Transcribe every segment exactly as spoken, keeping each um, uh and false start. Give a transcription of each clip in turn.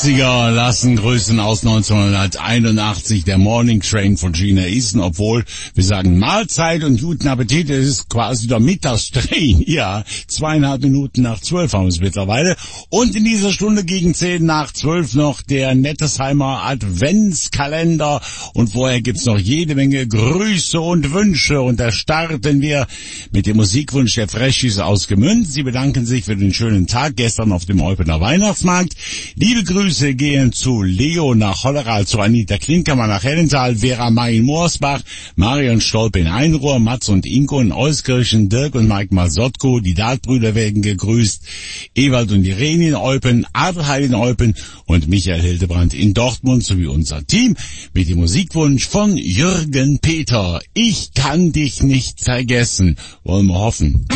achtziger lassen grüßen aus neunzehnhunderteinundachtzig, der Morning Train von Gina Easton, obwohl wir sagen Mahlzeit und guten Appetit, es ist quasi der Mittagstrain, ja, zweieinhalb Minuten nach zwölf haben wir es mittlerweile und in dieser Stunde gegen zehn nach zwölf noch der Nettesheimer Adventskalender und vorher gibt's noch jede Menge Grüße und Wünsche und da starten wir mit dem Musikwunsch der Freshis aus Gemünd. Sie bedanken sich für den schönen Tag gestern auf dem Eupener Weihnachtsmarkt. Liebe Grüße gehen zu Leo nach Holleral, zu Anita Klinkermann nach Hellenthal, Vera May in Moosbach, Marion Stolpe in Einruhr, Mats und Inko in Euskirchen, Dirk und Mike Masotko, die Dahlbrüder werden gegrüßt, Ewald und Irene in Eupen, Adelheid in Eupen und Michael Hildebrand in Dortmund sowie unser Team mit dem Musikwunsch von Jürgen Peter. Ich kann dich nicht vergessen. Wollen wir hoffen.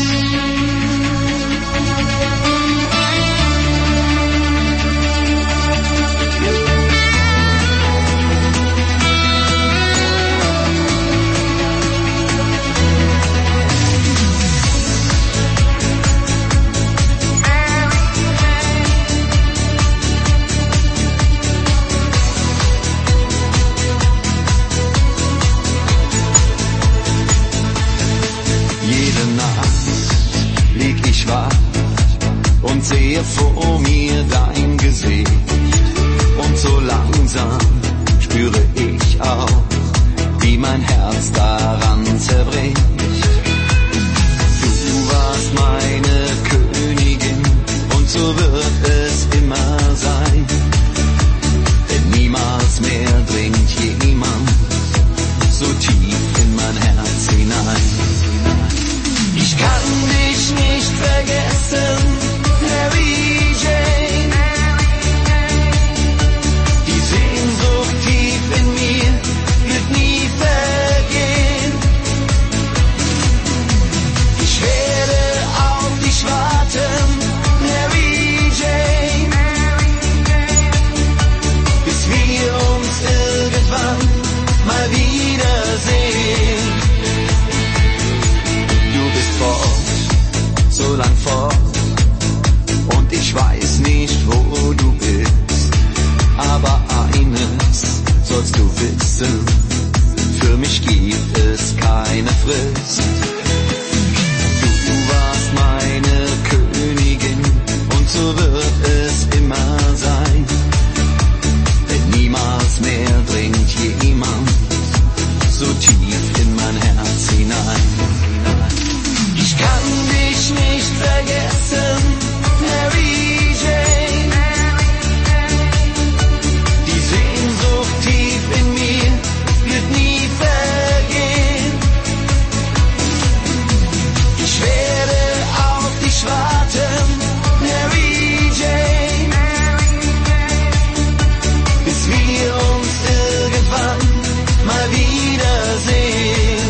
Sehe vor mir dein Gesicht und so langsam spüre ich auch, wie mein Herz daran zerbricht. Du warst meine Königin und so wird es immer sein, denn niemals mehr dringt jemand so tief in mein Herz hinein. Ich kann dich nicht vergessen, Mary Jane, die Sehnsucht tief in mir wird nie vergehen. Ich werde auf dich warten, Mary Jane, bis wir uns irgendwann mal wiedersehen. Du bist fort, so lang fort, und ich weiß nicht, wo du bist, aber eines sollst du wissen, für mich gibt es keine Frist. Du warst meine Königin und so wird es immer sein, denn niemals mehr dringt jemand so tief in mein Herz hinein. Ich kann dich nicht vergessen, Mary Jane, die Sehnsucht tief in mir wird nie vergehen. Ich werde auf dich warten, Mary Jane, bis wir uns irgendwann mal wiedersehen.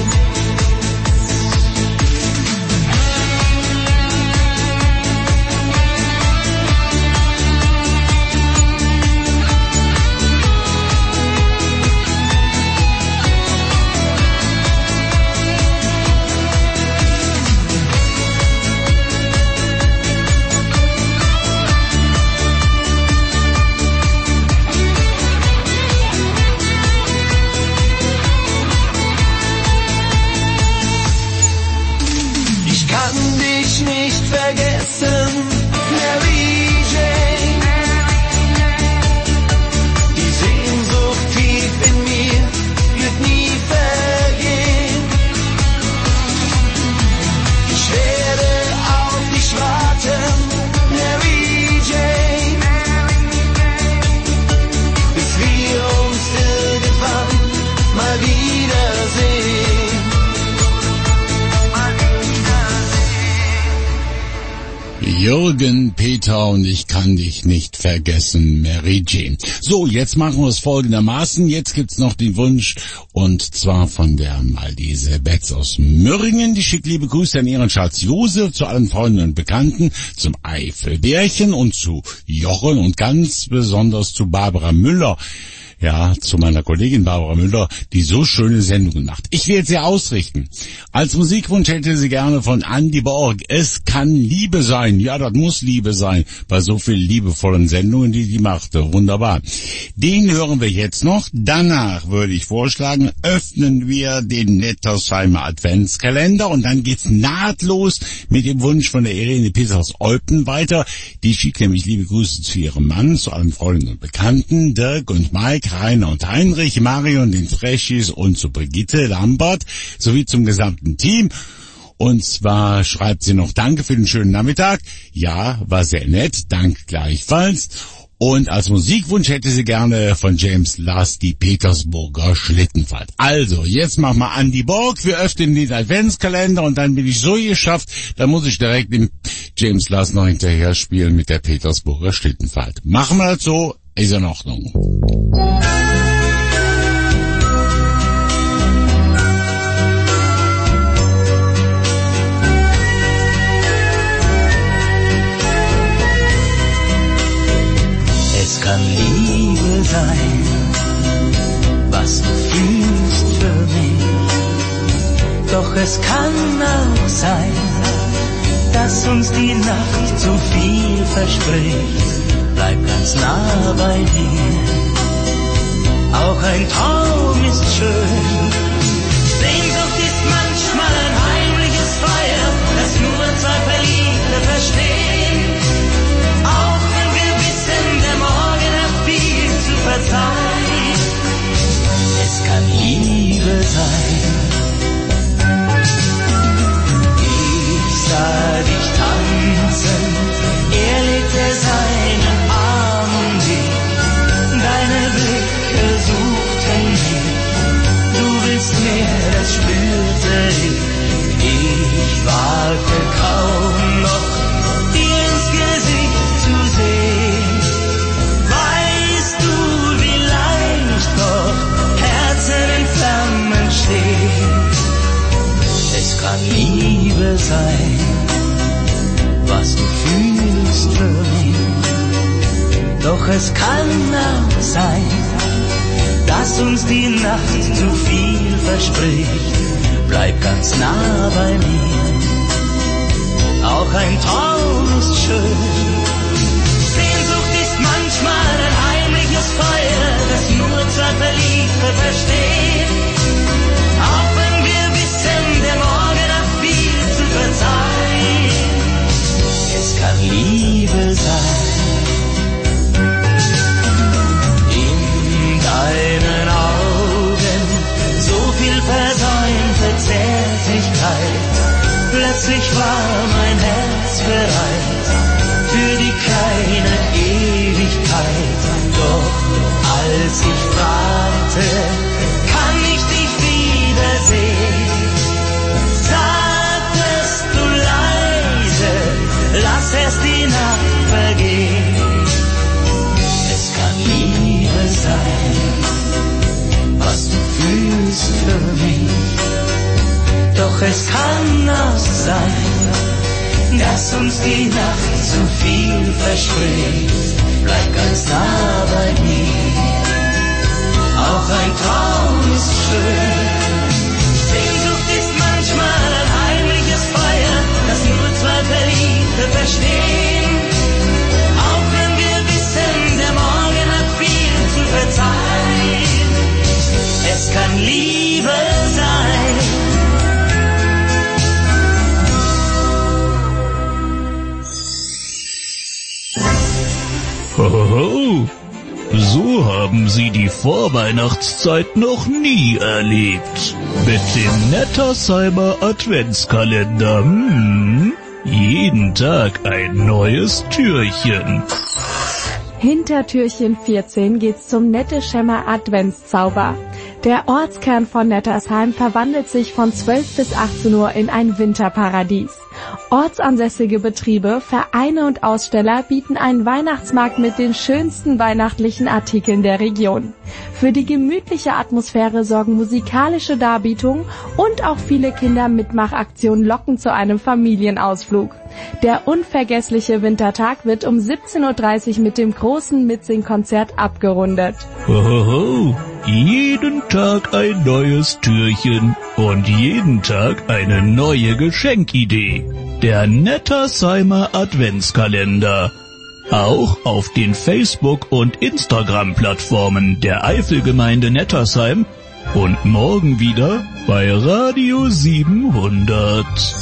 Jürgen Peter und ich kann dich nicht vergessen, Mary Jane. So, jetzt machen wir es folgendermaßen. Jetzt gibt's noch den Wunsch und zwar von der Malise Betz aus Mürringen. Die schickt liebe Grüße an ihren Schatz Josef, zu allen Freunden und Bekannten, zum Eifelbärchen und zu Jochen und ganz besonders zu Barbara Müller. ja, zu meiner Kollegin Barbara Müller, die so schöne Sendungen macht. Ich werde sie ausrichten. Als Musikwunsch hätte sie gerne von Andy Borg. Es kann Liebe sein. Ja, das muss Liebe sein. Bei so vielen liebevollen Sendungen, die die machte. Wunderbar. Den hören wir jetzt noch. Danach würde ich vorschlagen, öffnen wir den Nettersheimer Adventskalender und dann geht's nahtlos mit dem Wunsch von der Irene Peters-Eupen weiter. Die schickt nämlich liebe Grüße zu ihrem Mann, zu allen Freunden und Bekannten, Dirk und Mike, Rainer und Heinrich, Marion, den Freshis und zu Brigitte Lambert sowie zum gesamten Team. Und zwar schreibt sie noch, danke für den schönen Nachmittag. Ja, war sehr nett, dank gleichfalls. Und als Musikwunsch hätte sie gerne von James Last die Petersburger Schlittenfahrt. Also, jetzt machen wir Andy Borg, wir öffnen den Adventskalender und dann bin ich so geschafft, dann muss ich direkt dem James Last noch hinterher spielen mit der Petersburger Schlittenfahrt. Machen wir das so, ist in Ordnung. Es kann Liebe sein, was du fühlst für mich. Doch es kann auch sein, dass uns die Nacht zu viel verspricht. Bleib ganz nah bei dir, auch ein Traum ist schön. Sehnsucht ist manchmal ein heimliches Feuer, das nur zwei Verliebte verstehen. Auch wenn wir wissen, der Morgen hat viel zu verzeihen. Es kann Liebe sein. Ich sah dich tanzen, er legte seinen Arm um dich. Deine Blicke suchten mich, du willst mehr, das spürte ich. Ich wagte kaum noch, dir ins Gesicht zu sehen. Weißt du, wie leicht doch Herzen in Flammen stehen. Es kann Liebe sein, was du fühlst für mich. Doch es kann auch sein, dass uns die Nacht zu viel verspricht. Bleib ganz nah bei mir, auch ein Traum ist schön. Sehnsucht ist manchmal ein heimliches Feuer, das nur zwei Verliebte verstehen. Auch wenn wir wissen, der Morgen hat viel zu verzeihen. Es kann Liebe sein. In deinen Augen so viel versäumte Zärtlichkeit. Plötzlich war mein Herz bereit für die kleine Ewigkeit. Doch als ich fragte, kann ich dich wiedersehen, sagtest du leise, lass erst die Nacht vergehen. Es kann Liebe sein, was du fühlst für mich. Doch es kann auch sein, dass uns die Nacht zu viel verspricht. Bleib ganz nah bei mir, auch ein Traum ist schön. Sehnsucht ist manchmal ein heimliches Feuer, das nur zwei Verliebte verstehen. Auch wenn wir wissen, der Morgen hat viel zu verzeihen. Es kann Liebe sein. Hohoho, so haben Sie die Vorweihnachtszeit noch nie erlebt. Mit dem Nettersheimer Adventskalender, hm, jeden Tag ein neues Türchen. Hinter Türchen vierzehn geht's zum Nettersheimer Adventszauber. Der Ortskern von Nettersheim verwandelt sich von zwölf bis achtzehn Uhr in ein Winterparadies. Ortsansässige Betriebe, Vereine und Aussteller bieten einen Weihnachtsmarkt mit den schönsten weihnachtlichen Artikeln der Region. Für die gemütliche Atmosphäre sorgen musikalische Darbietungen und auch viele Kindermitmachaktionen locken zu einem Familienausflug. Der unvergessliche Wintertag wird um siebzehn Uhr dreißig mit dem großen großen Mitsing-Konzert abgerundet. Hohoho, jeden Tag ein neues Türchen und jeden Tag eine neue Geschenkidee. Der Nettersheimer Adventskalender. Auch auf den Facebook- und Instagram-Plattformen der Eifelgemeinde Nettersheim und morgen wieder bei Radio siebenhundert.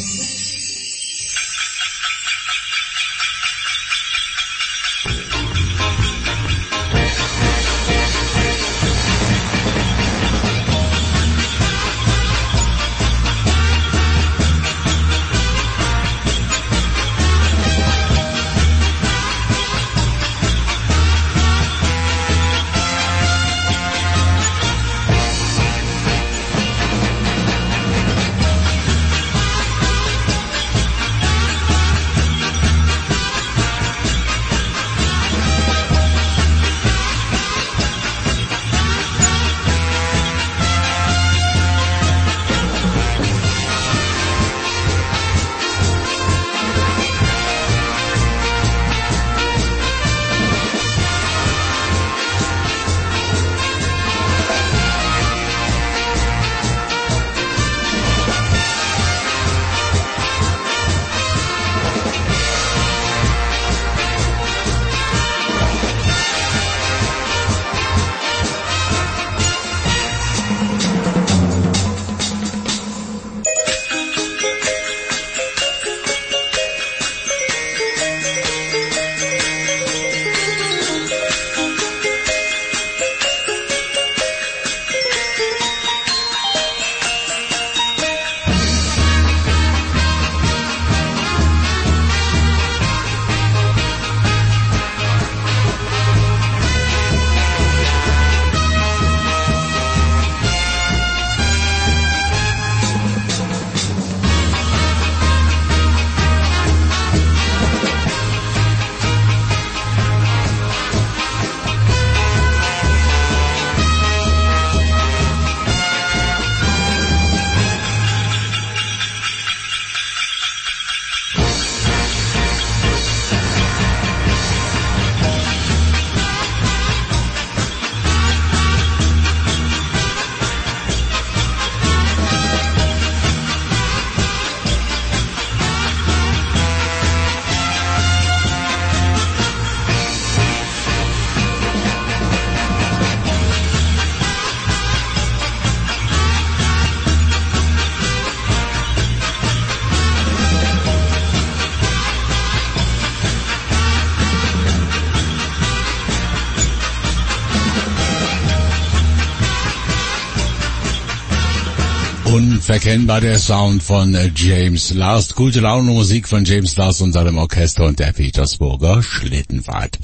Unverkennbar der Sound von James Last. Gute Laune Musik von James Last und seinem Orchester und der Petersburger Schlittenfahrt.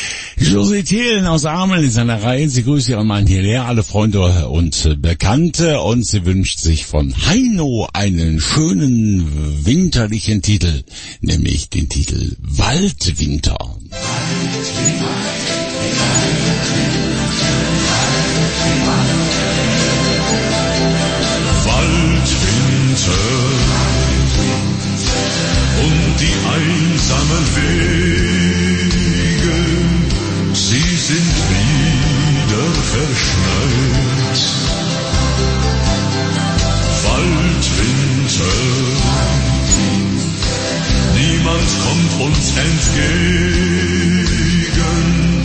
Josie Thelen aus Ameln ist an der Reihe. Sie grüßt ihren Mann hierher, alle Freunde und Bekannte, und sie wünscht sich von Heino einen schönen winterlichen Titel, nämlich den Titel Waldwinter. Waldwinter und die einsamen Wege, sie sind wieder verschneit. Waldwinter, niemand kommt uns entgegen.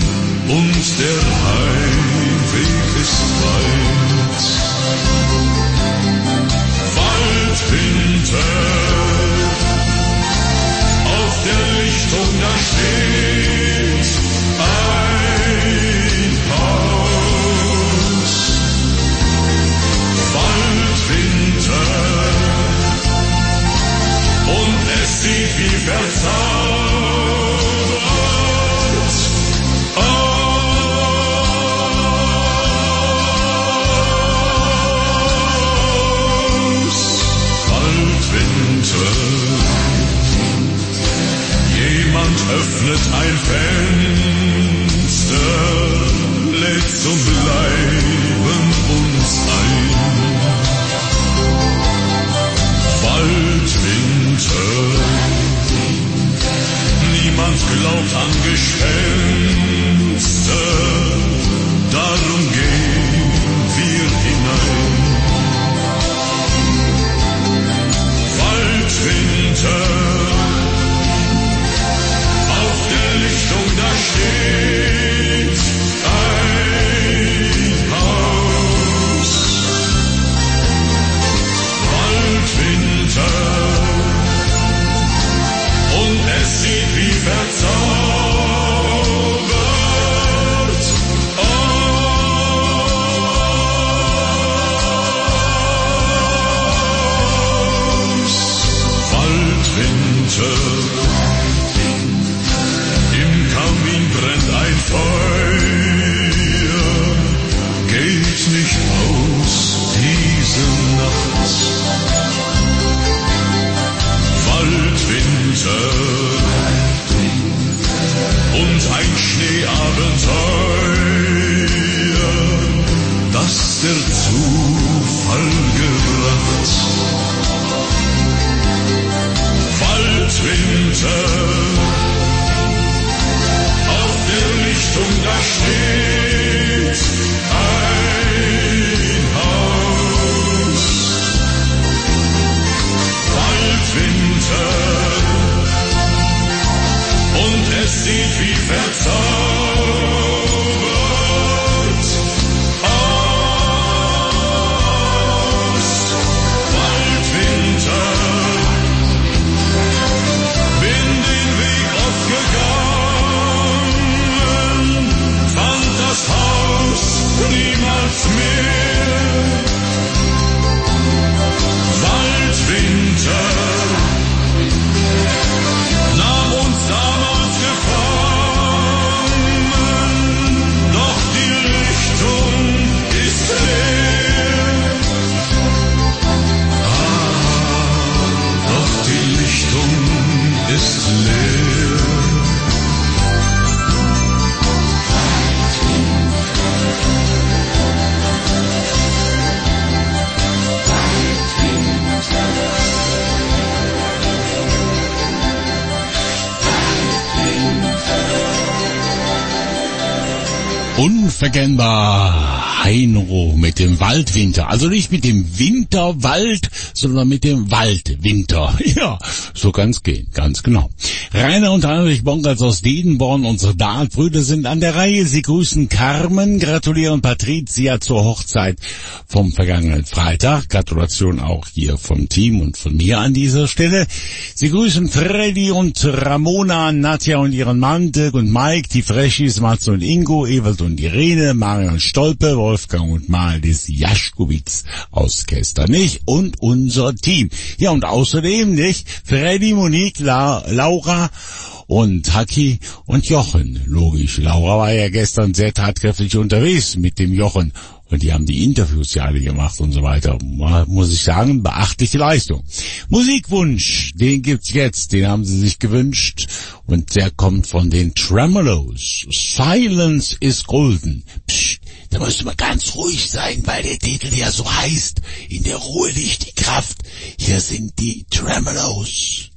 Unverkennbar Heino mit dem Waldwinter. Also nicht mit dem Winterwald, sondern mit dem Waldwinter. Ja, so kann's gehen, ganz genau. Rainer und Heinrich Bonkers aus Diedenborn, unsere Dartbrüder, sind an der Reihe. Sie grüßen Carmen, gratulieren Patricia zur Hochzeit vom vergangenen Freitag. Gratulation auch hier vom Team und von mir an dieser Stelle. Sie grüßen Freddy und Ramona, Nadja und ihren Mann, Dirk und Mike, die Freshis, Mats und Ingo, Ewald und Irene, Marion Stolpe, Wolfgang und Maldis Jaschkowitz aus Kesternich und unser Team. Ja, und außerdem, nicht, Freddy, Monique, La, Laura und Haki und Jochen. Logisch, Laura war ja gestern sehr tatkräftig unterwegs mit dem Jochen. Und die haben die Interviews ja alle gemacht und so weiter. Muss ich sagen, beachtliche Leistung. Musikwunsch, den gibt's jetzt, den haben sie sich gewünscht. Und der kommt von den Tremolos. Silence is golden. Psst, da musst du mal ganz ruhig sein, weil der Titel ja so heißt. In der Ruhe liegt die Kraft. Hier sind die Tremolos.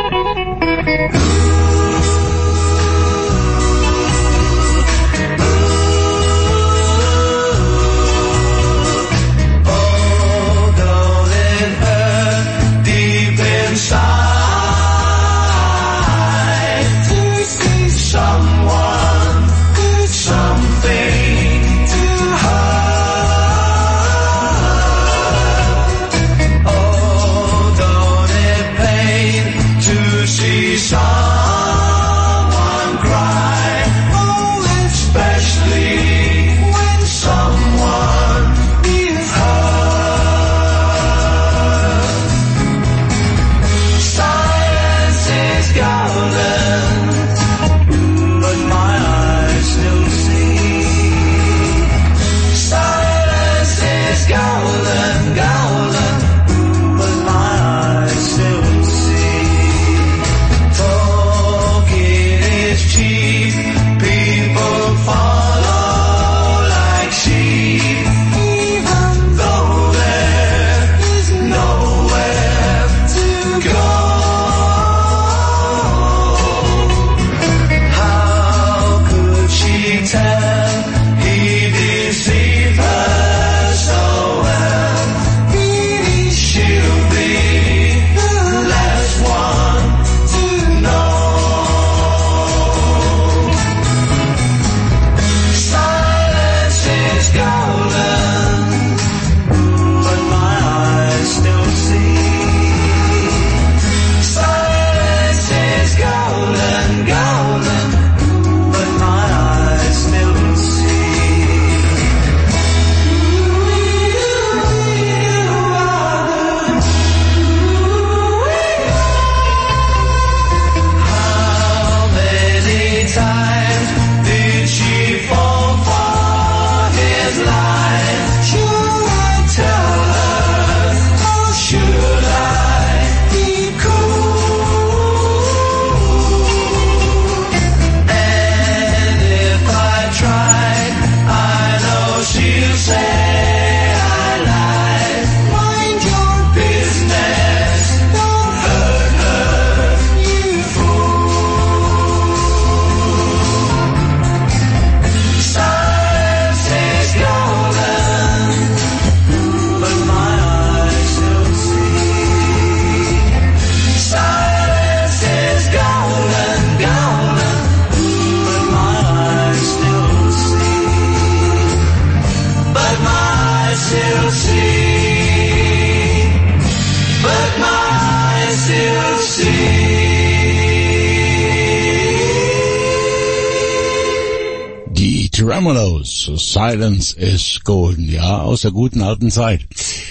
Tremolos, Silence is golden, ja, aus der guten alten Zeit.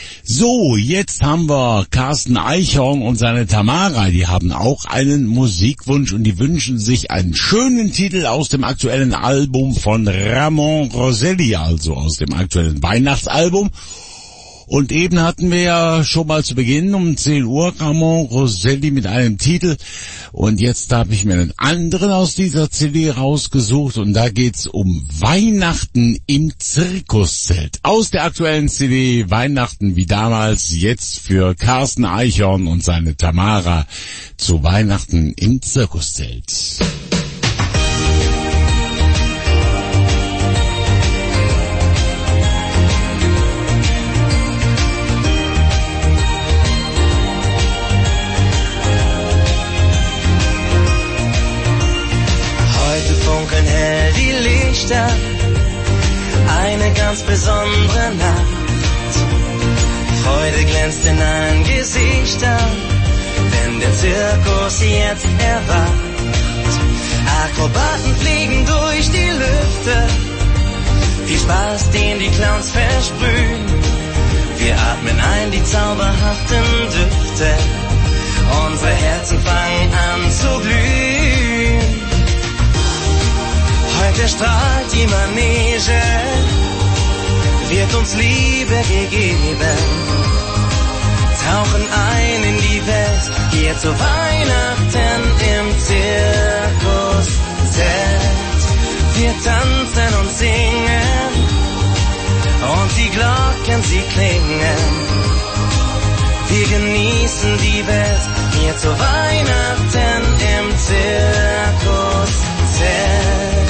So, jetzt haben wir Carsten Eichhorn und seine Tamara, die haben auch einen Musikwunsch und die wünschen sich einen schönen Titel aus dem aktuellen Album von Ramon Roselli, also aus dem aktuellen Weihnachtsalbum. Und eben hatten wir ja schon mal zu Beginn um zehn Uhr Ramon Roselli mit einem Titel. Und jetzt habe ich mir einen anderen aus dieser C D rausgesucht. Und da geht's um Weihnachten im Zirkuszelt. Aus der aktuellen C D Weihnachten wie damals, jetzt für Carsten Eichhorn und seine Tamara zu Weihnachten im Zirkuszelt. ganz besondere Nacht. Freude glänzt in allen Gesichtern, denn der Zirkus jetzt erwacht. Akrobaten fliegen durch die Lüfte, viel Spaß, den die Clowns versprühen. Wir atmen ein die zauberhaften Düfte, unsere Herzen fangen an zu glühen. Heute strahlt die Manege, wird uns Liebe gegeben. Tauchen ein in die Welt, hier zu Weihnachten im Zirkuszelt. Wir tanzen und singen und die Glocken, sie klingen. Wir genießen die Welt, hier zu Weihnachten im Zirkuszelt.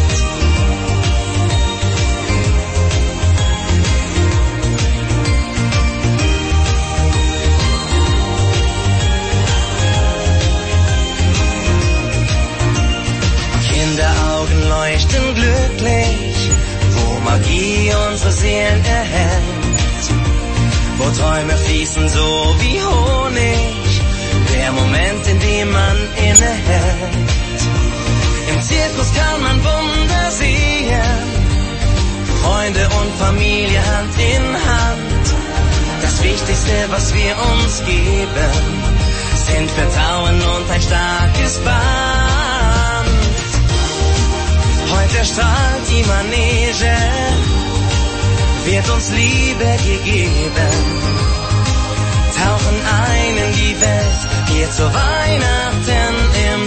Kinderaugen leuchten glücklich, wo Magie unsere Seelen erhält, wo Träume fließen so wie Honig, der Moment, in dem man innehält. Im Zirkus kann man Wunder sehen, Freunde und Familie Hand in Hand. Das Wichtigste, was wir uns geben, sind Vertrauen und ein starkes Band. Heute strahlt die Manege, wird uns Liebe gegeben. Tauchen ein in die Welt, hier zu Weihnachten im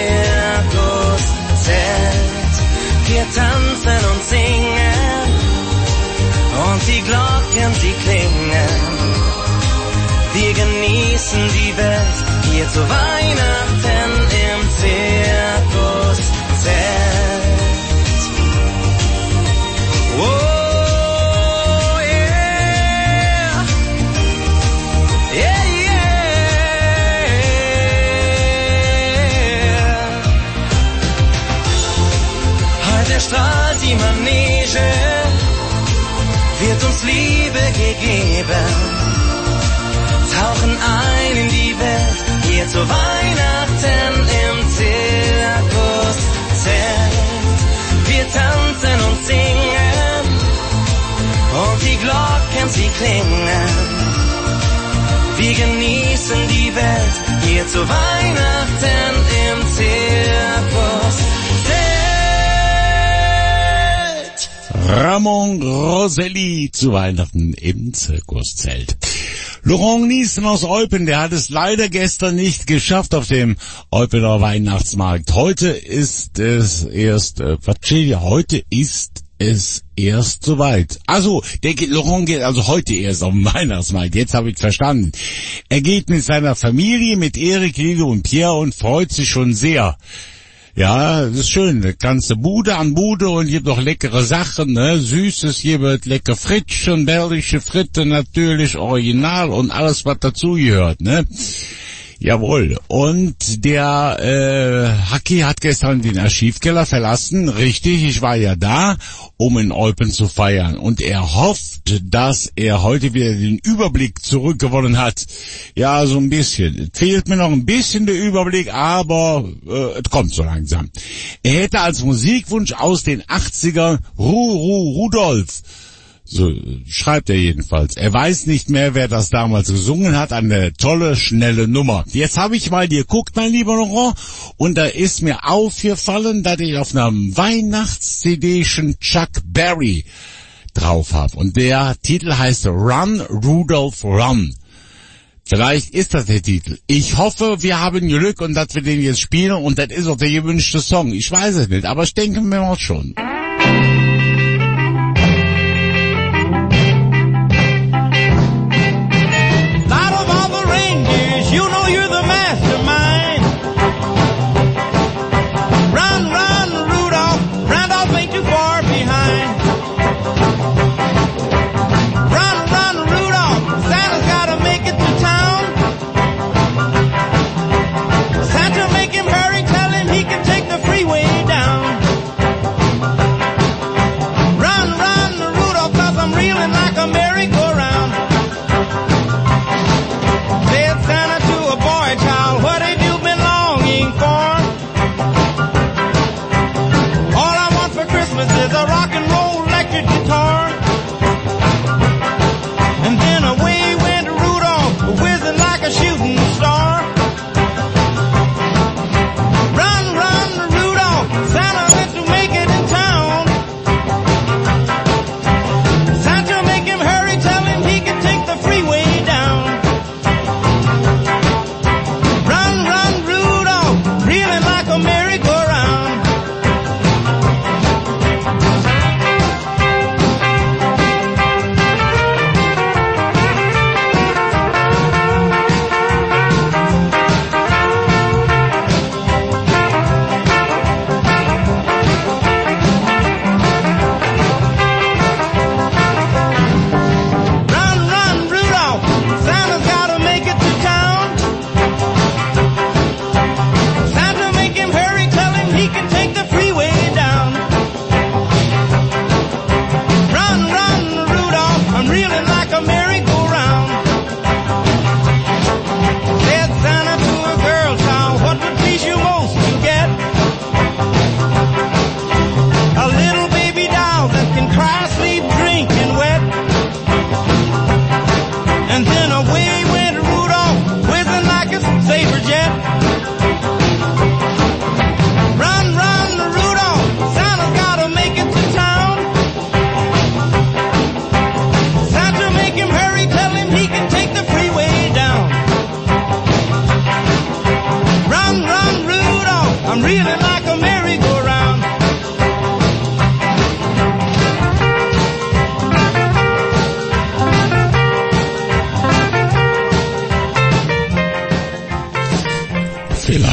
Zirkuszelt. Wir tanzen und singen und die Glocken, sie klingen. Wir genießen die Welt, hier zu Weihnachten im Zirkuszelt. Oh. Strahlt die Manege, wird uns Liebe gegeben. Tauchen ein in die Welt, hier zu Weihnachten im Zirkuszelt. Wir tanzen und singen und die Glocken, sie klingen. Wir genießen die Welt, hier zu Weihnachten im Zirkuszelt. Ramon Roselli zu Weihnachten im Zirkuszelt. Laurent Niesen aus Eupen, der hat es leider gestern nicht geschafft auf dem Eupener Weihnachtsmarkt. Heute ist es erst, äh, was steht hier? Heute ist es erst soweit. Also, der geht, Laurent geht also heute erst auf den Weihnachtsmarkt. Jetzt habe ich verstanden. Er geht mit seiner Familie, mit Erik, Lilo und Pierre und freut sich schon sehr. Ja, das ist schön. Da kannst du Bude an Bude und gibt noch leckere Sachen, ne? Süßes, hier wird lecker Frittchen, belgische Fritte natürlich, original und alles, was dazugehört, ne? Jawohl. Und der äh, Haki hat gestern den Archivkeller verlassen. Richtig, ich war ja da, um in Eupen zu feiern. Und er hofft, dass er heute wieder den Überblick zurückgewonnen hat. Ja, so ein bisschen. Fehlt mir noch ein bisschen der Überblick, aber äh, es kommt so langsam. Er hätte als Musikwunsch aus den achtzigern Ru Ru Rudolf. So schreibt er jedenfalls. Er weiß nicht mehr, wer das damals gesungen hat. Eine tolle, schnelle Nummer. Jetzt habe ich mal geguckt, mein lieber Laurent, und da ist mir aufgefallen, dass ich auf einem Weihnachts-C D-chen Chuck Berry drauf habe. Und der Titel heißt Run, Rudolph, Run. Vielleicht ist das der Titel. Ich hoffe, wir haben Glück und dass wir den jetzt spielen und das ist auch der gewünschte Song. Ich weiß es nicht, aber ich denke mir auch schon. Santa, make him hurry, tell him he can take the freeway down.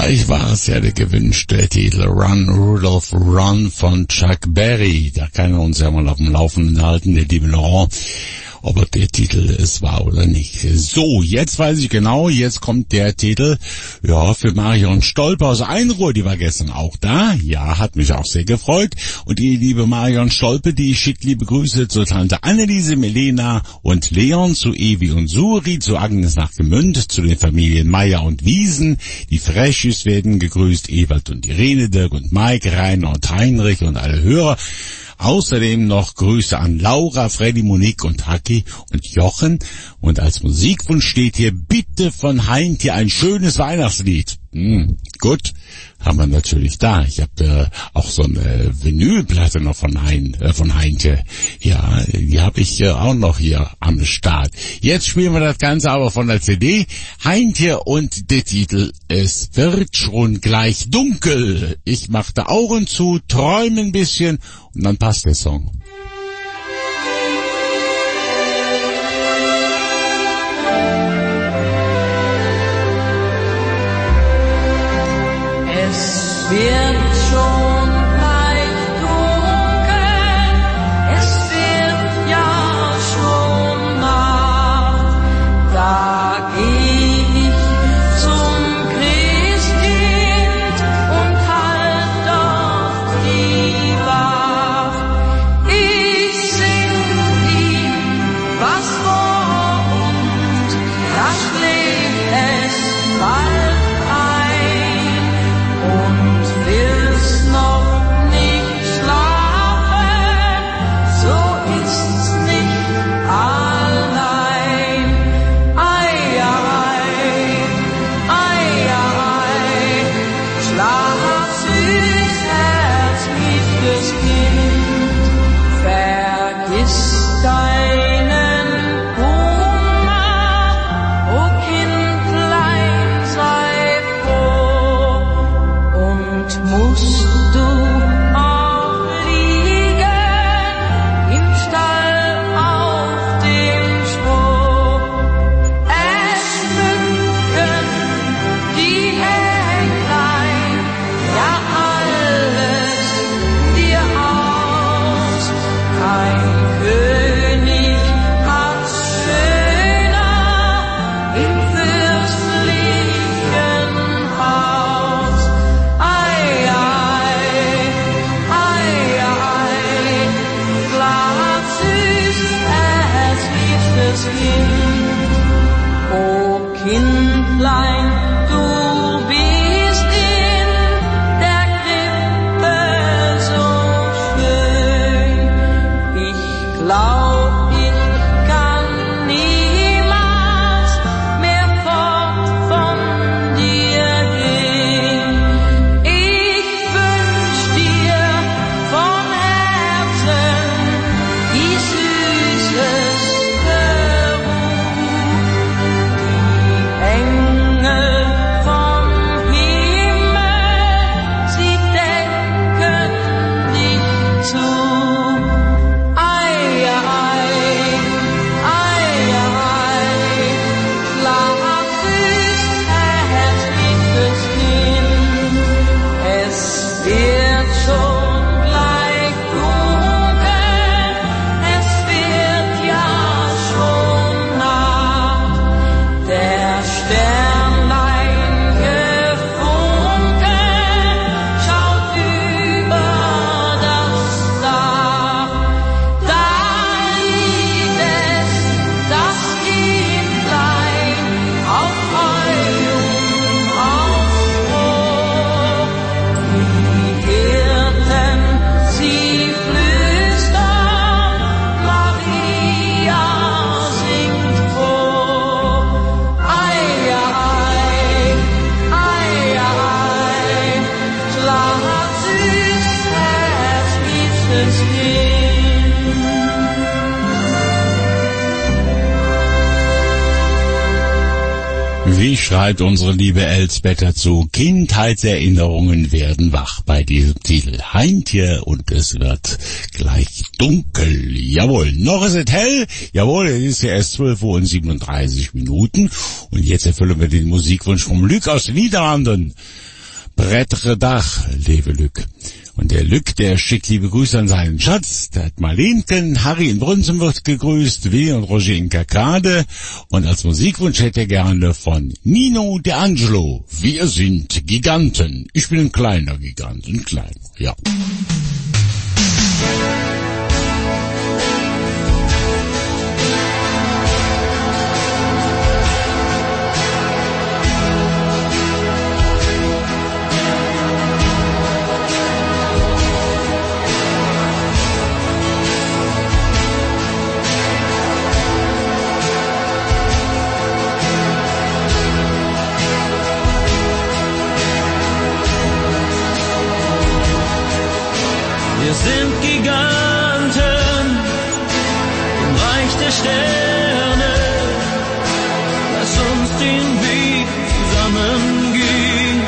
Vielleicht war es ja der gewünschte Titel Run, Rudolph, Run von Chuck Berry. Da kann er uns ja mal auf dem Laufenden halten, der liebe Laurent, ob der Titel es war oder nicht. So, jetzt weiß ich genau, jetzt kommt der Titel, ja, für Marion Stolpe aus Einruhr, die war gestern auch da. Ja, hat mich auch sehr gefreut. Und die liebe Marion Stolpe, die schickt liebe Grüße zur Tante Anneliese, Melena und Leon, zu Evi und Suri, zu Agnes nach Gemünd, zu den Familien Meier und Wiesen. Die Freshis werden gegrüßt, Ewald und Irene, Dirk und Mike, Rainer und Heinrich und alle Hörer. Außerdem noch Grüße an Laura, Freddy, Monique und Haki und Jochen. Und als Musikwunsch steht hier bitte von Heintje ein schönes Weihnachtslied. Hm, gut, haben wir natürlich da. Ich habe äh, auch so eine Vinylplatte noch von Hein, äh, von Heintje. Ja, die habe ich äh, auch noch hier am Start. Jetzt spielen wir das Ganze aber von der C D. Heintje und der Titel Es wird schon gleich dunkel. Ich machte Augen zu, träume ein bisschen und dann passt der Song. Es wird schon gleich dunkel, es wird ja schon Nacht, da geh ich zum Christkind und halt doch die Wacht. Ich sing ihm was vor und da schlägt es bald ein. Und willst noch nicht schlafen, so ist's nicht allein. Ei, ei, ei, ei, schlaf süß, herzliches Kind, vergiss deinen Kummer, o Kindlein, sei froh. Und musst du auch liegen im Stall auf dem Stroh, es schmücken die Englein ja alles dir aus. Kein König hat's schöner im fürstlichen Haus. Ei, ei, ei, ei, schlaf süß, herzlichstes Kind. O Kindlein, du bist in der Krippe so schön. Ich glaub, ich kann niemals mehr fort von dir gehen. Ich wünsch dir von Herzen die süßeste Ruhe. Die Engel vom Himmel, sie decken dich zu. Ei, ei, ei, ei, schlaf süß, herzliches Kind. Es wird schon gleich dunkel, es wird ja schon Nacht. Der Sternlein gefunkel schaut über das Dach. Da liegt es, das Kindlein, auf Heu und auf Stroh. Die Hirten, sie flüstern, Maria singt froh. Ei, ei, ei, ei, schlaf süß, herzlichstes Kind. Wie schreibt unsere liebe Elsbeth dazu? Kindheitserinnerungen werden wach bei diesem Titel. Heintje und es wird gleich dunkel. Jawohl, noch ist es hell. Jawohl, es ist ja erst zwölf Uhr und siebenunddreißig Minuten. Und jetzt erfüllen wir den Musikwunsch vom Luc aus den Niederlanden. brettere Dach, lebe Lück. Und der Lück, der schickt liebe Grüße an seinen Schatz, der hat Marlenken, Harry in Brunsen wird gegrüßt, Willi und Roger in Kakade. Und als Musikwunsch hätte er gerne von Nino De Angelo. Wir sind Giganten. Ich bin ein kleiner Gigant, ein kleiner, ja. Wir sind Giganten im Reich der Sterne. Lass uns den Weg zusammen gehen.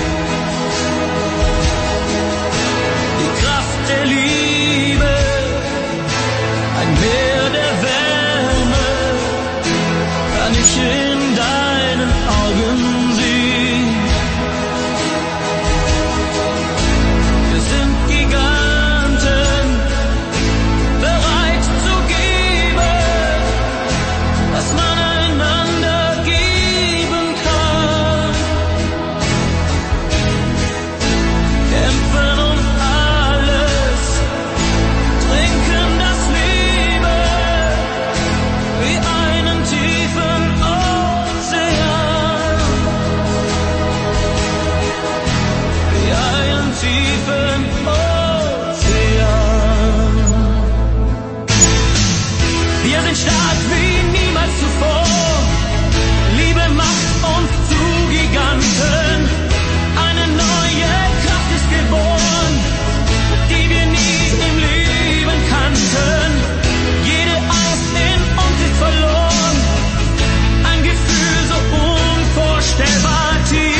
Die Kraft der Liebe, ein Meer der Wärme, kann ich in deinen Augen sehen. Wir sind Giganten, bereit zu geben, was man einander geben kann. Kämpfen um alles, trinken das Leben wie einen tiefen Ozean, wie einen tiefen Ozean. Wir sind stark wie niemals zuvor. Liebe macht uns zu Giganten. Eine neue Kraft ist geboren, die wir nie im Leben kannten. Jede Angst in uns ist verloren. Ein Gefühl so unvorstellbar tief.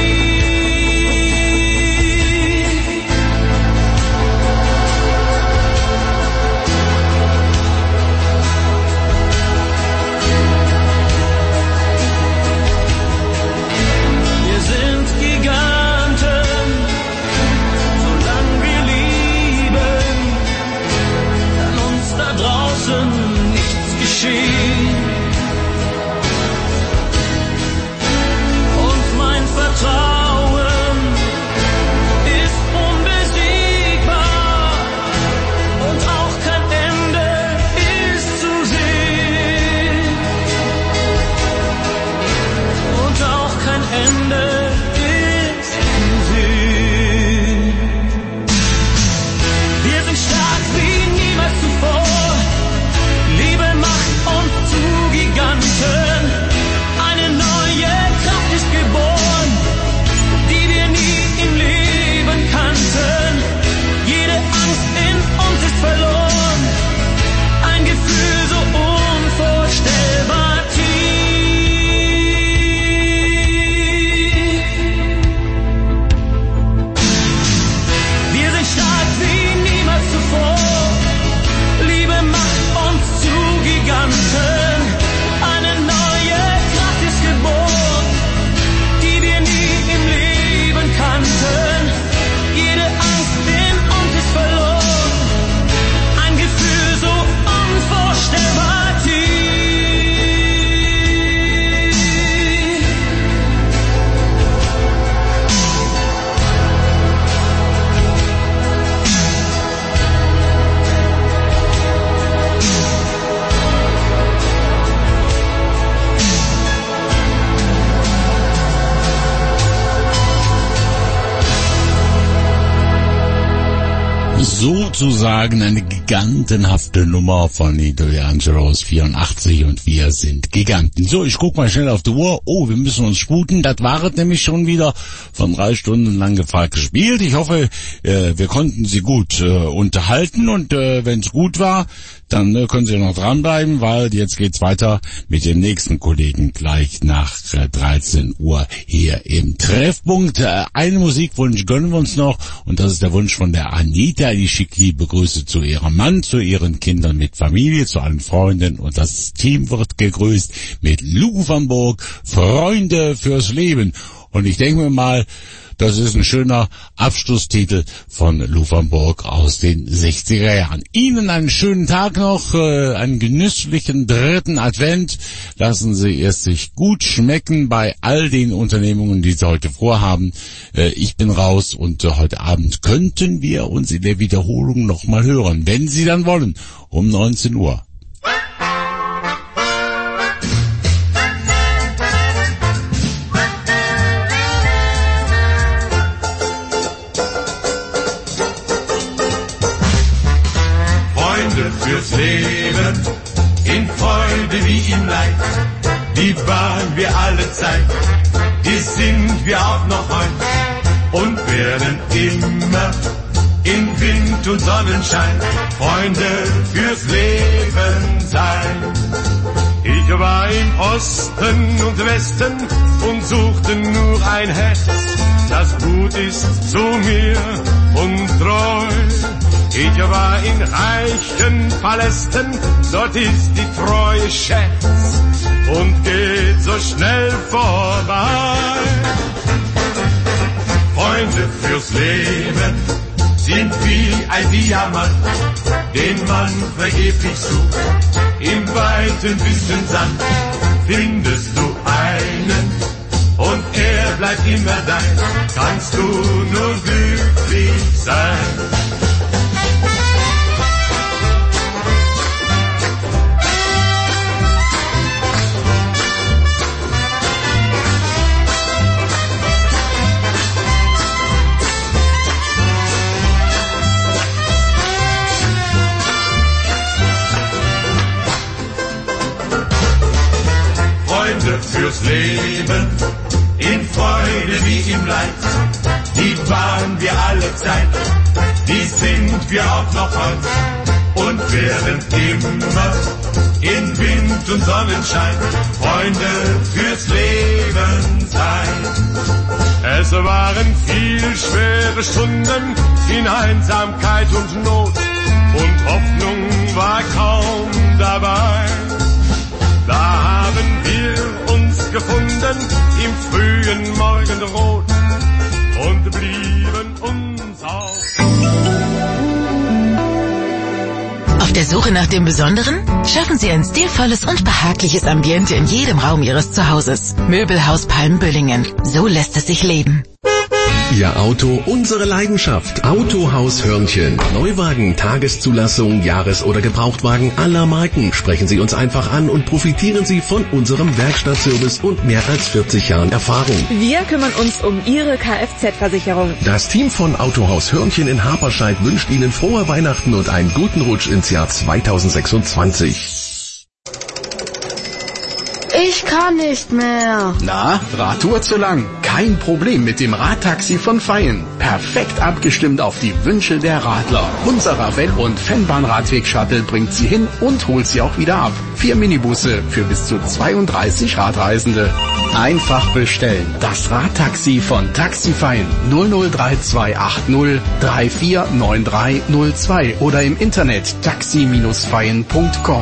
Wir sind Giganten, solange wir lieben, kann uns da draußen nichts geschehen. Und mein Vertrauen ist unbesiegbar und auch kein Ende ist zu sehen. Und auch kein Ende ist zu sehen. Wir sind stark wie niemals zuvor. Liebe macht uns zu Giganten. Eine neue Kraft ist geboren, die wir nie im Leben kannten. Jede Angst in uns ist verloren. Ein Gefühl so unvorstellbar tief. Wir sind stark wie niemals zuvor. Liebe macht uns zu Giganten. Eine neue Kraft ist geboren, die wir nie im Leben kannten. Jede Angst in uns ist verloren. Ein Gefühl so unvorstellbar tief. Sozusagen eine gigantenhafte Nummer von Nino De Angelo aus vierundachtzig und wir sind Giganten. So, ich guck mal schnell auf die Uhr. Oh, wir müssen uns sputen. Das war es nämlich schon wieder von drei Stunden lang gefragt gespielt. Ich hoffe, äh, wir konnten Sie gut äh, unterhalten und äh, wenn es gut war, dann äh, können Sie noch dranbleiben, weil jetzt geht's weiter mit dem nächsten Kollegen gleich nach äh, dreizehn Uhr hier im Treffpunkt. Äh, einen Musikwunsch gönnen wir uns noch und das ist der Wunsch von der Anita. Die schickt liebe Grüße zu ihrem Mann, zu ihren Kindern mit Familie, zu allen Freunden und das Team wird gegrüßt mit Lou van Burg, Freunde fürs Leben. Und ich denke mir mal, Das ist ein schöner Abschlusstitel von Lou van Burg aus den sechziger Jahren. Ihnen einen schönen Tag noch, äh, einen genüsslichen dritten Advent. Lassen Sie es sich gut schmecken bei all den Unternehmungen, die Sie heute vorhaben. Äh, ich bin raus und äh, heute Abend könnten wir uns in der Wiederholung nochmal hören, wenn Sie dann wollen, um neunzehn Uhr. Fürs Leben, in Freude wie im Leid, die waren wir alle Zeit, die sind wir auch noch heute und werden immer in Wind und Sonnenschein Freunde fürs Leben sein. Ich war im Osten und Westen und suchte nur ein Herz, das gut ist zu mir und treu. Ich war in reichen Palästen, dort ist die Treue Scherz und geht so schnell vorbei. Freunde fürs Leben sind wie ein Diamant, den man vergeblich sucht. Im weiten Wüstensand findest du einen und er bleibt immer dein, kannst du nur glücklich sein. Fürs Leben, in Freude wie im Leid, die waren wir alle Zeit, die sind wir auch noch heute und werden immer in Wind und Sonnenschein Freunde fürs Leben sein. Es waren viel schwere Stunden in Einsamkeit und Not und Hoffnung war kaum dabei. Da haben wir uns gefunden im frühen Morgenrot und blieben uns auch. Auf der Suche nach dem Besonderen? Schaffen Sie ein stilvolles und behagliches Ambiente in jedem Raum Ihres Zuhauses. Möbelhaus Palmbüllingen. So lässt es sich leben. Ihr Auto, unsere Leidenschaft. Autohaus Hörnchen. Neuwagen, Tageszulassung, Jahres- oder Gebrauchtwagen aller Marken. Sprechen Sie uns einfach an und profitieren Sie von unserem Werkstattservice und mehr als vierzig Jahren Erfahrung. Wir kümmern uns um Ihre Kfz-Versicherung. Das Team von Autohaus Hörnchen in Haperscheid wünscht Ihnen frohe Weihnachten und einen guten Rutsch ins Jahr zweitausendsechsundzwanzig. Ich kann nicht mehr. Na, Radtour zu lang? Kein Problem mit dem Radtaxi von Feyen. Perfekt abgestimmt auf die Wünsche der Radler. Unser Ravel- und Fennbahn-Radweg-Shuttle bringt Sie hin und holt Sie auch wieder ab. Vier Minibusse für bis zu zweiunddreißig Radreisende. Einfach bestellen. Das Radtaxi von Taxi Feyen null null drei zwei acht null drei vier neun drei null zwei oder im Internet taxi Bindestrich feyen Punkt com.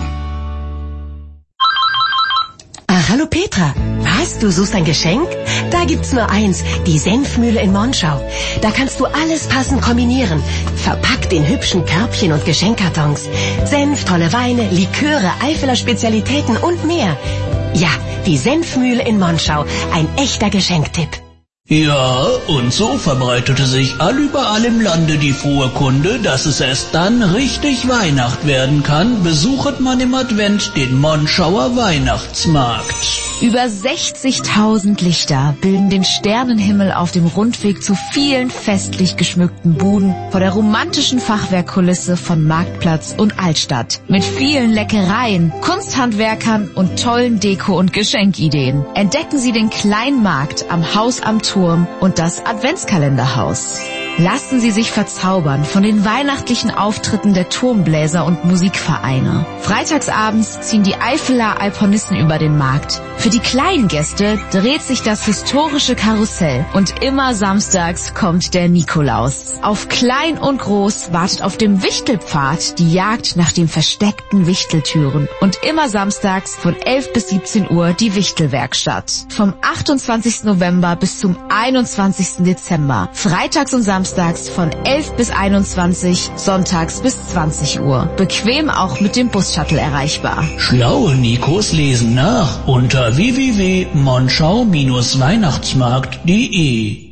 Hallo Petra, was, du suchst ein Geschenk? Da gibt's nur eins, die Senfmühle in Monschau. Da kannst du alles passend kombinieren. Verpackt in hübschen Körbchen und Geschenkkartons. Senf, tolle Weine, Liköre, Eifeler Spezialitäten und mehr. Ja, die Senfmühle in Monschau, ein echter Geschenktipp. Ja, und so verbreitete sich allüberall im Lande die frohe Kunde, dass es erst dann richtig Weihnacht werden kann, besuchet man im Advent den Monschauer Weihnachtsmarkt. Über sechzigtausend Lichter bilden den Sternenhimmel auf dem Rundweg zu vielen festlich geschmückten Buden vor der romantischen Fachwerkkulisse von Marktplatz und Altstadt. Mit vielen Leckereien, Kunsthandwerkern und tollen Deko- und Geschenkideen. Entdecken Sie den kleinen Markt am Haus am Turm und das Adventskalenderhaus. Lassen Sie sich verzaubern von den weihnachtlichen Auftritten der Turmbläser und Musikvereine. Freitagsabends ziehen die Eifeler Alponissen über den Markt. Für die kleinen Gäste dreht sich das historische Karussell und immer samstags kommt der Nikolaus. Auf Klein und Groß wartet auf dem Wichtelpfad die Jagd nach den versteckten Wichteltüren und immer samstags von elf bis siebzehn Uhr die Wichtelwerkstatt. Vom achtundzwanzigsten November bis zum einundzwanzigsten Dezember. Freitags und samstags von elf bis einundzwanzig, sonntags bis zwanzig Uhr. Bequem auch mit dem Bus-Shuttle erreichbar. Schlaue Nikos lesen nach unter w w w punkt monschau Bindestrich weihnachtsmarkt punkt de.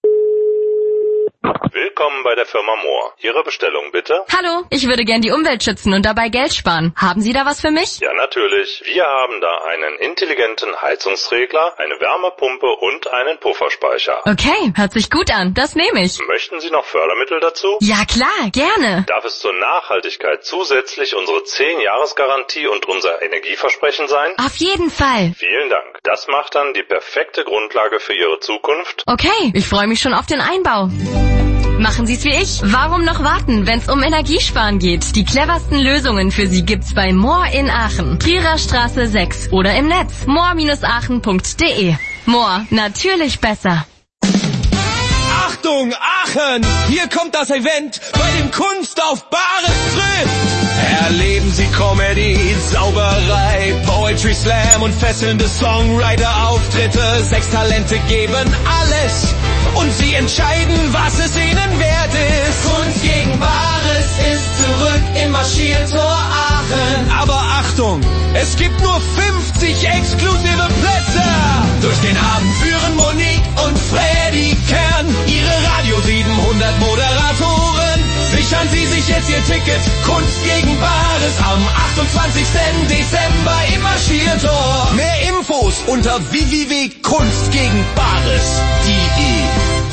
Willkommen bei der Firma Mohr. Ihre Bestellung bitte? Hallo, ich würde gern die Umwelt schützen und dabei Geld sparen. Haben Sie da was für mich? Ja, natürlich. Wir haben da einen intelligenten Heizungsregler, eine Wärmepumpe und einen Pufferspeicher. Okay, hört sich gut an. Das nehme ich. Möchten Sie noch Fördermittel dazu? Ja, klar, gerne. Darf es zur Nachhaltigkeit zusätzlich unsere zehn-Jahres-Garantie und unser Energieversprechen sein? Auf jeden Fall. Vielen Dank. Das macht dann die perfekte Grundlage für Ihre Zukunft. Okay, ich freue mich schon auf den Einbau. Machen Sie es wie ich. Warum noch warten, wenn es um Energiesparen geht? Die cleversten Lösungen für Sie gibt's bei Mohr in Aachen. Trierer Straße sechs oder im Netz mohr aachen punkt de. Mohr, natürlich besser. Achtung, Aachen! Hier kommt das Event, bei dem Kunst auf Bares trifft. Erleben Sie Comedy, Zauberei, Poetry Slam und fesselnde Songwriter-Auftritte. Sechs Talente geben alles und sie entscheiden, was es ihnen wert ist. Kunst gegen Bares ist zurück im Maschiertor Aachen. Aber Achtung, es gibt nur fünfzig exklusive Plätze. Durch den Abend führen Monique und Freddy Kern ihre Radio siebenhundert Moderatoren. Sichern Sie sich jetzt Ihr Ticket, Kunst gegen Bares am achtundzwanzigsten Dezember im Maschiertor. Mehr Infos unter w w w punkt kunst gegen bares punkt de.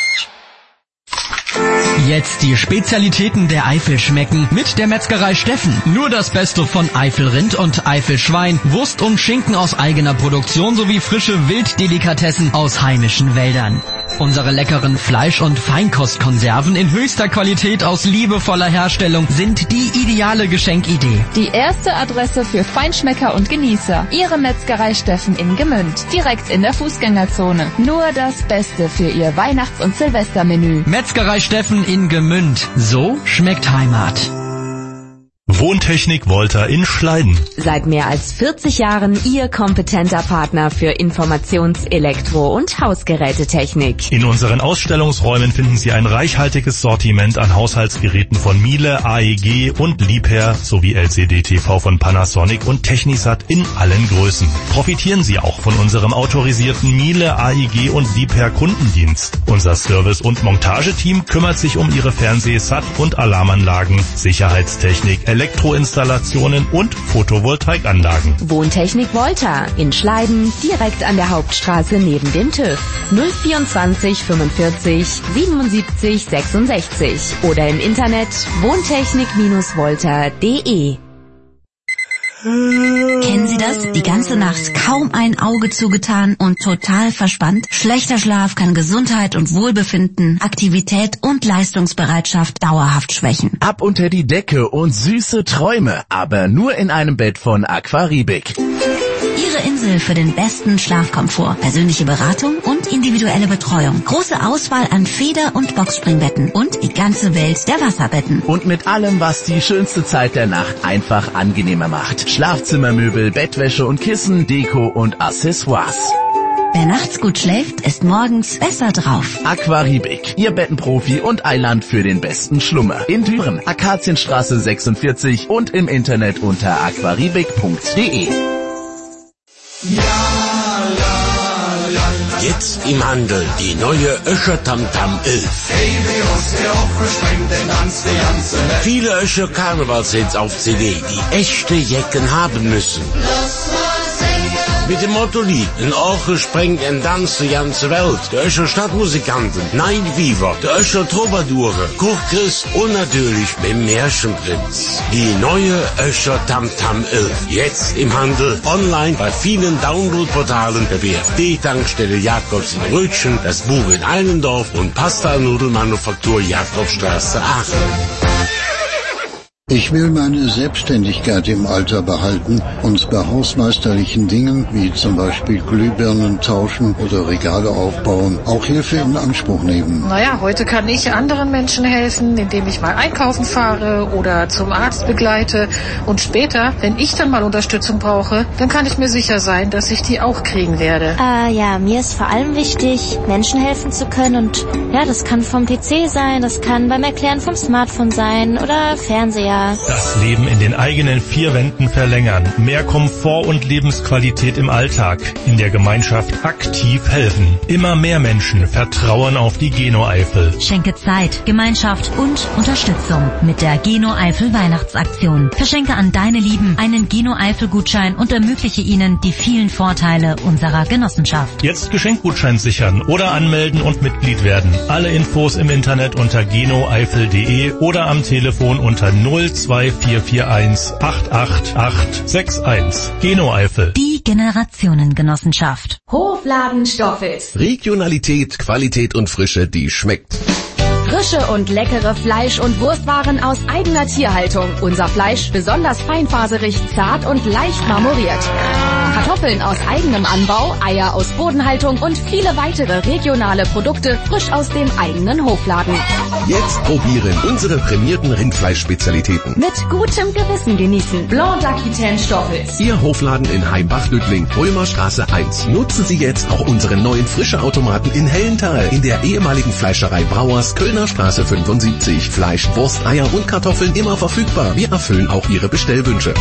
Jetzt die Spezialitäten der Eifel schmecken mit der Metzgerei Steffen. Nur das Beste von Eifelrind und Eifelschwein, Wurst und Schinken aus eigener Produktion sowie frische Wilddelikatessen aus heimischen Wäldern. Unsere leckeren Fleisch- und Feinkostkonserven in höchster Qualität aus liebevoller Herstellung sind die ideale Geschenkidee. Die erste Adresse für Feinschmecker und Genießer. Ihre Metzgerei Steffen in Gemünd. Direkt in der Fußgängerzone. Nur das Beste für Ihr Weihnachts- und Silvestermenü. Metzgerei Steffen in Gemünd. So schmeckt Heimat. Wohntechnik Volta in Schleiden. Seit mehr als vierzig Jahren Ihr kompetenter Partner für Informations-, Elektro- und Hausgerätetechnik. In unseren Ausstellungsräumen finden Sie ein reichhaltiges Sortiment an Haushaltsgeräten von Miele, A E G und Liebherr sowie L C D T V von Panasonic und Technisat in allen Größen. Profitieren Sie auch von unserem autorisierten Miele, A E G und Liebherr Kundendienst. Unser Service- und Montageteam kümmert sich um Ihre Fernseh-, Sat- und Alarmanlagen, Sicherheitstechnik, Elektroinstallationen und Photovoltaikanlagen. Wohntechnik Volta in Schleiden, direkt an der Hauptstraße neben dem TÜV. null vierundzwanzig fünfundvierzig siebenundsiebzig sechsundsechzig oder im Internet wohntechnik volta punkt de. Kennen Sie das? Die ganze Nacht kaum ein Auge zugetan und total verspannt? Schlechter Schlaf kann Gesundheit und Wohlbefinden, Aktivität und Leistungsbereitschaft dauerhaft schwächen. Ab unter die Decke und süße Träume, aber nur in einem Bett von Aquaribik. Ihre Insel für den besten Schlafkomfort, persönliche Beratung und individuelle Betreuung. Große Auswahl an Feder- und Boxspringbetten und die ganze Welt der Wasserbetten. Und mit allem, was die schönste Zeit der Nacht einfach angenehmer macht. Schlafzimmermöbel, Bettwäsche und Kissen, Deko und Accessoires. Wer nachts gut schläft, ist morgens besser drauf. Aquaribik, Ihr Bettenprofi und Eiland für den besten Schlummer. In Düren, Akazienstraße sechsundvierzig und im Internet unter aquaribik punkt de. Jetzt im Handel die neue Öscher Tamtam elf. Viele Öscher Karnevalshits auf C D, die echte Jecken haben müssen. Mit dem Motto-Lied in Orchel sprengt en Tanz die ganze Welt. Die Öscher Stadtmusikanten, Night Fever, die Öscher Troubadoure, Koch Christ und natürlich mit Märchenprinz. Die neue Öscher Tamtam elf. Jetzt im Handel, online bei vielen Downloadportalen der B F D-Tankstelle Jakobs in Rötchen, das Buch in Allendorf und Pasta-Nudelmanufaktur Jakobstraße Aachen. Ich will meine Selbstständigkeit im Alter behalten und bei hausmeisterlichen Dingen, wie zum Beispiel Glühbirnen tauschen oder Regale aufbauen, auch Hilfe in Anspruch nehmen. Naja, heute kann ich anderen Menschen helfen, indem ich mal einkaufen fahre oder zum Arzt begleite. Und später, wenn ich dann mal Unterstützung brauche, dann kann ich mir sicher sein, dass ich die auch kriegen werde. Äh, ja, mir ist vor allem wichtig, Menschen helfen zu können. Und ja, das kann vom P C sein, das kann beim Erklären vom Smartphone sein oder Fernseher. Das Leben in den eigenen vier Wänden verlängern, mehr Komfort und Lebensqualität im Alltag, in der Gemeinschaft aktiv helfen. Immer mehr Menschen vertrauen auf die Geno-Eifel. Schenke Zeit, Gemeinschaft und Unterstützung mit der Geno-Eifel Weihnachtsaktion. Verschenke an deine Lieben einen Geno-Eifel-Gutschein und ermögliche ihnen die vielen Vorteile unserer Genossenschaft. Jetzt Geschenkgutschein sichern oder anmelden und Mitglied werden. Alle Infos im Internet unter genoeifel punkt de oder am Telefon unter null zwei vier vier eins acht acht acht sechs eins. Geno-Eifel. Die Generationengenossenschaft. Hofladen Stoffels. Regionalität, Qualität und Frische, die schmeckt. Frische und leckere Fleisch- und Wurstwaren aus eigener Tierhaltung. Unser Fleisch besonders feinfaserig, zart und leicht marmoriert. Kartoffeln aus eigenem Anbau, Eier aus Bodenhaltung und viele weitere regionale Produkte frisch aus dem eigenen Hofladen. Jetzt probieren unsere prämierten Rindfleischspezialitäten. Mit gutem Gewissen genießen. Blanc d'Aquitaine Stoffels. Ihr Hofladen in Heimbach-Lüttling, Römerstraße eins. Nutzen Sie jetzt auch unseren neuen Frische-Automaten in Hellenthal, in der ehemaligen Fleischerei Brauers, Kölner Straße fünfundsiebzig. Fleisch, Wurst, Eier und Kartoffeln immer verfügbar. Wir erfüllen auch Ihre Bestellwünsche.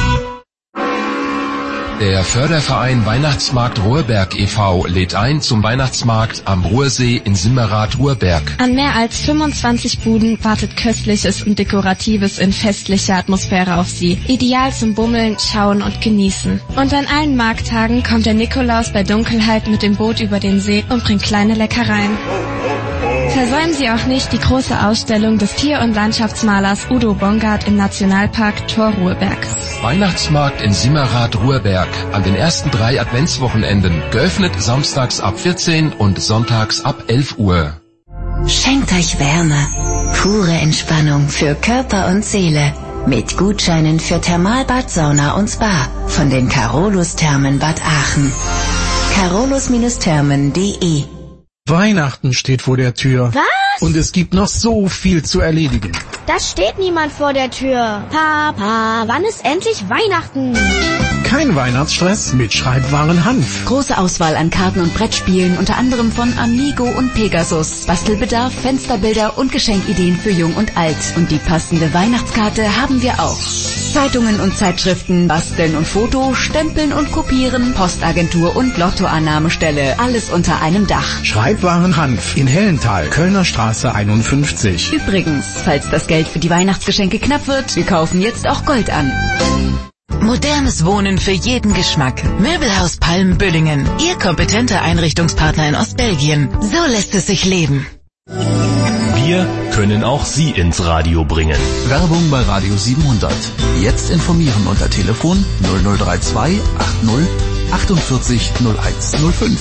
Der Förderverein Weihnachtsmarkt Ruhrberg e V lädt ein zum Weihnachtsmarkt am Ruhrsee in Simmerath-Ruhrberg. An mehr als fünfundzwanzig Buden wartet Köstliches und Dekoratives in festlicher Atmosphäre auf Sie. Ideal zum Bummeln, Schauen und Genießen. Und an allen Markttagen kommt der Nikolaus bei Dunkelheit mit dem Boot über den See und bringt kleine Leckereien. Versäumen Sie auch nicht die große Ausstellung des Tier- und Landschaftsmalers Udo Bongard im Nationalpark Tor Ruhrberg. Weihnachtsmarkt in Simmerath-Ruhrberg an den ersten drei Adventswochenenden. Geöffnet samstags ab vierzehn und sonntags ab elf Uhr. Schenkt euch Wärme, pure Entspannung für Körper und Seele mit Gutscheinen für Thermalbad, Sauna und Spa von den Carolus Thermen Bad Aachen. carolus Thermen punkt de. Weihnachten steht vor der Tür. Was? Und es gibt noch so viel zu erledigen. Da steht niemand vor der Tür. Papa, wann ist endlich Weihnachten? Kein Weihnachtsstress mit Schreibwaren Hanf. Große Auswahl an Karten und Brettspielen, unter anderem von Amigo und Pegasus. Bastelbedarf, Fensterbilder und Geschenkideen für Jung und Alt. Und die passende Weihnachtskarte haben wir auch. Zeitungen und Zeitschriften, Basteln und Foto, Stempeln und Kopieren, Postagentur und Lottoannahmestelle. Alles unter einem Dach. Schreibwaren Hanf in Hellenthal, Kölner Straße einundfünfzig. Übrigens, falls das Geld für die Weihnachtsgeschenke knapp wird, wir kaufen jetzt auch Gold an. Modernes Wohnen für jeden Geschmack. Möbelhaus Palm-Büllingen. Ihr kompetenter Einrichtungspartner in Ostbelgien. So lässt es sich leben. Wir können auch Sie ins Radio bringen. Werbung bei Radio siebenhundert. Jetzt informieren unter Telefon null null drei zwei acht null achtundvierzig null eins null fünf.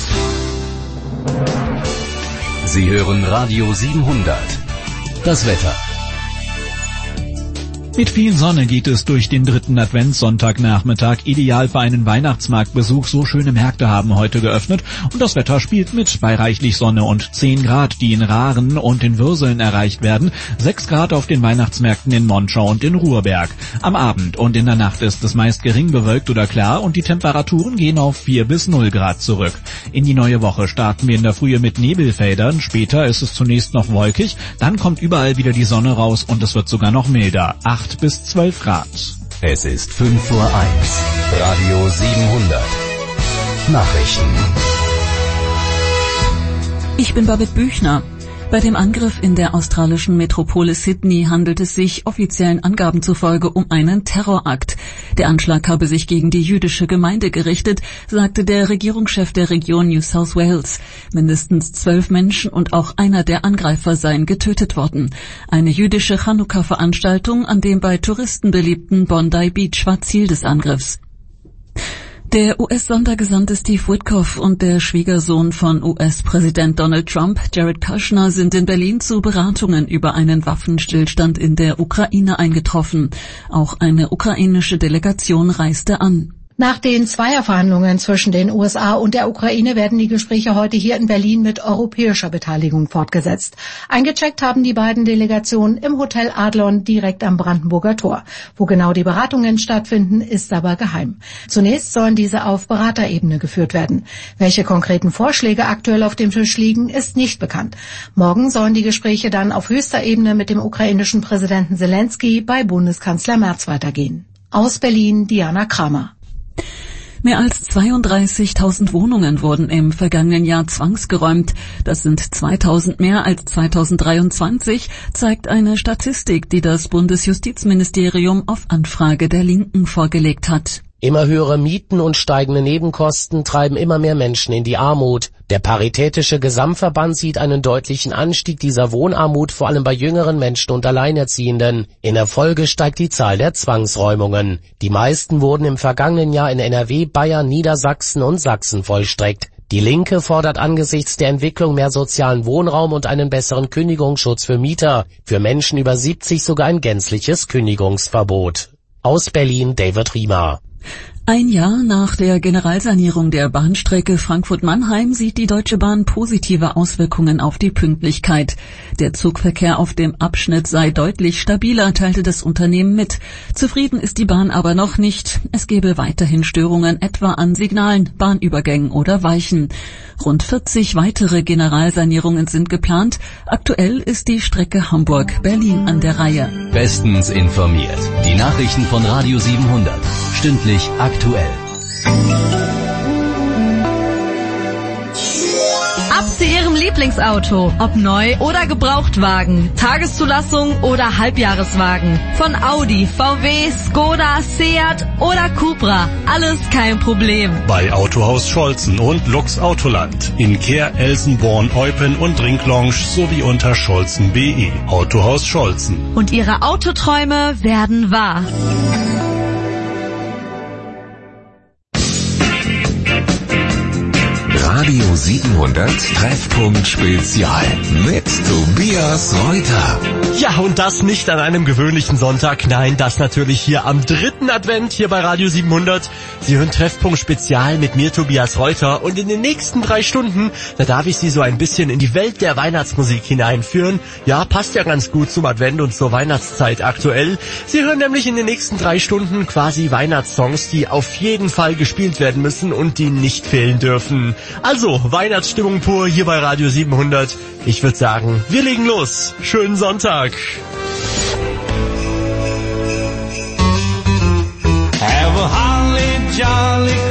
Sie hören Radio siebenhundert. Das Wetter. Mit viel Sonne geht es durch den dritten Adventssonntagnachmittag, ideal für einen Weihnachtsmarktbesuch. So schöne Märkte haben heute geöffnet und das Wetter spielt mit bei reichlich Sonne und zehn Grad, die in Rahren und in Würseln erreicht werden, sechs Grad auf den Weihnachtsmärkten in Monschau und in Ruhrberg. Am Abend und in der Nacht ist es meist gering bewölkt oder klar und die Temperaturen gehen auf vier bis null Grad zurück. In die neue Woche starten wir in der Frühe mit Nebelfeldern, später ist es zunächst noch wolkig, dann kommt überall wieder die Sonne raus und es wird sogar noch milder. acht bis zwölf Grad. Es ist fünf Uhr eins. Radio siebenhundert. Nachrichten. Ich bin Babette Büchner. Bei dem Angriff in der australischen Metropole Sydney handelt es sich offiziellen Angaben zufolge um einen Terrorakt. Der Anschlag habe sich gegen die jüdische Gemeinde gerichtet, sagte der Regierungschef der Region New South Wales. Mindestens zwölf Menschen und auch einer der Angreifer seien getötet worden. Eine jüdische Chanukka-Veranstaltung an dem bei Touristen beliebten Bondi Beach war Ziel des Angriffs. Der U S-Sondergesandte Steve Witkoff und der Schwiegersohn von U S-Präsident Donald Trump, Jared Kushner, sind in Berlin zu Beratungen über einen Waffenstillstand in der Ukraine eingetroffen. Auch eine ukrainische Delegation reiste an. Nach den Zweierverhandlungen zwischen den U S A und der Ukraine werden die Gespräche heute hier in Berlin mit europäischer Beteiligung fortgesetzt. Eingecheckt haben die beiden Delegationen im Hotel Adlon direkt am Brandenburger Tor. Wo genau die Beratungen stattfinden, ist aber geheim. Zunächst sollen diese auf Beraterebene geführt werden. Welche konkreten Vorschläge aktuell auf dem Tisch liegen, ist nicht bekannt. Morgen sollen die Gespräche dann auf höchster Ebene mit dem ukrainischen Präsidenten Zelensky bei Bundeskanzler Merz weitergehen. Aus Berlin, Diana Kramer. Mehr als zweiunddreißigtausend Wohnungen wurden im vergangenen Jahr zwangsgeräumt. Das sind zweitausend mehr als zweitausenddreiundzwanzig, zeigt eine Statistik, die das Bundesjustizministerium auf Anfrage der Linken vorgelegt hat. Immer höhere Mieten und steigende Nebenkosten treiben immer mehr Menschen in die Armut. Der Paritätische Gesamtverband sieht einen deutlichen Anstieg dieser Wohnarmut, vor allem bei jüngeren Menschen und Alleinerziehenden. In der Folge steigt die Zahl der Zwangsräumungen. Die meisten wurden im vergangenen Jahr in N R W, Bayern, Niedersachsen und Sachsen vollstreckt. Die Linke fordert angesichts der Entwicklung mehr sozialen Wohnraum und einen besseren Kündigungsschutz für Mieter. Für Menschen über siebzig sogar ein gänzliches Kündigungsverbot. Aus Berlin, David Riemer. Ein Jahr nach der Generalsanierung der Bahnstrecke Frankfurt-Mannheim sieht die Deutsche Bahn positive Auswirkungen auf die Pünktlichkeit. Der Zugverkehr auf dem Abschnitt sei deutlich stabiler, teilte das Unternehmen mit. Zufrieden ist die Bahn aber noch nicht. Es gebe weiterhin Störungen, etwa an Signalen, Bahnübergängen oder Weichen. Rund vierzig weitere Generalsanierungen sind geplant. Aktuell ist die Strecke Hamburg-Berlin an der Reihe. Bestens informiert. Die Nachrichten von Radio siebenhundert. Stündlich aktuell. Ab zu Ihrem Lieblingsauto, ob neu oder Gebrauchtwagen, Tageszulassung oder Halbjahreswagen. Von Audi, V W, Skoda, Seat oder Cupra. Alles kein Problem. Bei Autohaus Scholzen und Lux Autoland. In Kehr, Elsenborn, Eupen und Ringlounge sowie unter scholzen punkt de. Autohaus Scholzen. Und Ihre Autoträume werden wahr. Radio siebenhundert Treffpunkt Spezial mit Tobias Reuter. Ja, und das nicht an einem gewöhnlichen Sonntag. Nein, das natürlich hier am dritten Advent hier bei Radio siebenhundert. Sie hören Treffpunkt Spezial mit mir, Tobias Reuter. Und in den nächsten drei Stunden, da darf ich Sie so ein bisschen in die Welt der Weihnachtsmusik hineinführen. Ja, passt ja ganz gut zum Advent und zur Weihnachtszeit aktuell. Sie hören nämlich in den nächsten drei Stunden quasi Weihnachtssongs, die auf jeden Fall gespielt werden müssen und die nicht fehlen dürfen. Also, Weihnachtsstimmung pur hier bei Radio siebenhundert. Ich würde sagen, wir legen los. Schönen Sonntag. Have a holly jolly